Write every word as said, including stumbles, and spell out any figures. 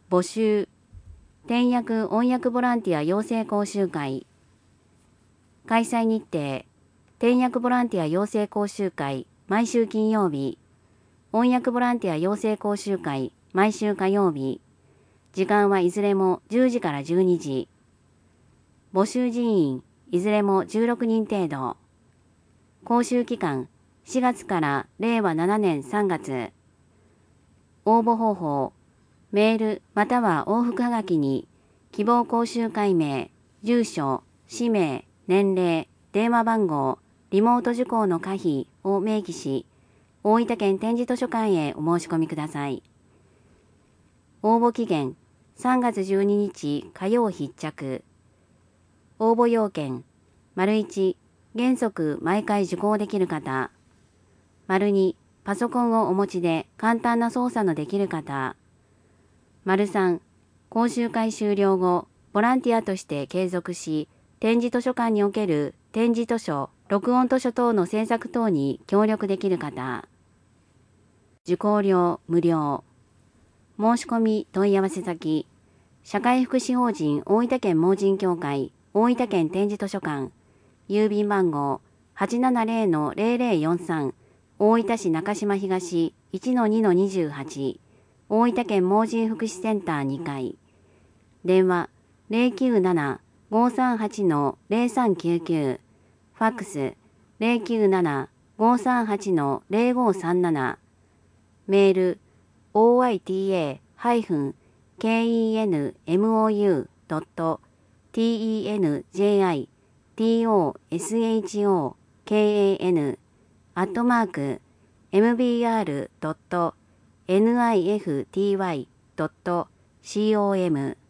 募集、転訳翻訳ボランティア養成講習会。開催日程、転訳ボランティア養成講習会、毎週金曜日。翻訳ボランティア養成講習会、毎週火曜日。時間はいずれもじゅうじからじゅうにじ。募集人員、いずれもじゅうろくにん程度。講習期間、しがつかられいわななねんさんがつ。応募方法、メールまたは往復はがきに、希望講習会名、住所、氏名、年齢、電話番号、リモート受講の可否を明記し、大分県展示図書館へお申し込みください。応募期限、さんがつじゅうににち火曜必着。応募要件、丸いち、原則毎回受講できる方。丸に、パソコンをお持ちで簡単な操作のできる方。丸さん、講習会終了後、ボランティアとして継続し、展示図書館における展示図書、録音図書等の制作等に協力できる方。受講料無料。申し込み問い合わせ先、社会福祉法人大分県盲人協会大分県展示図書館、郵便番号 はちななぜろのぜろぜろよんさん、大分市中島東 いちのにのにじゅうはち、大分県盲人福祉センターにかい。電話 ゼロきゅうなな ごさんはち ゼロさんきゅうきゅう、ファックス ゼロきゅうなな ごさんはち ゼロごさんなな、メール オーアイティーエー ケーイーエヌエムオーユー ドット ティーイーエヌジェーアイ ティーオーエスエイチオーケーエーエヌ アットマーク エムビーアール ドット ニフティーワイ ドット コム